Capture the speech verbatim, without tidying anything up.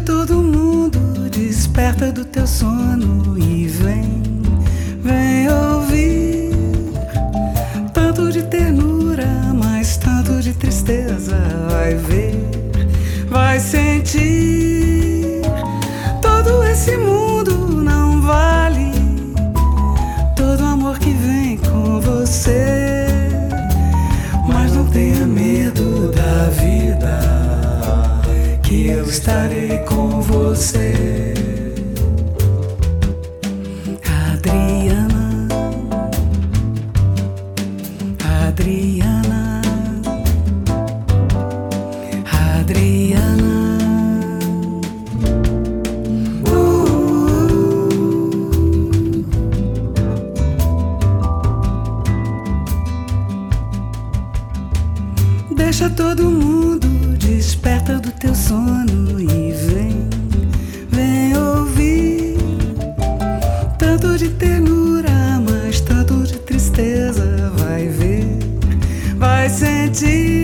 todo mundo, desperta do teu sono e vem, vem ouvir. Tanto de ternura, mas tanto de tristeza. Vai ver, vai sentir. Todo esse mundo não vale todo o amor que vem com você. Mas não tenha medo da vida, que eu estarei com você. Adriana, Adriana, Adriana. Deixa todo mundo, desperta do teu sono e vem, vem ouvir. Tanto de ternura, mas tanto de tristeza. Vai ver, vai sentir.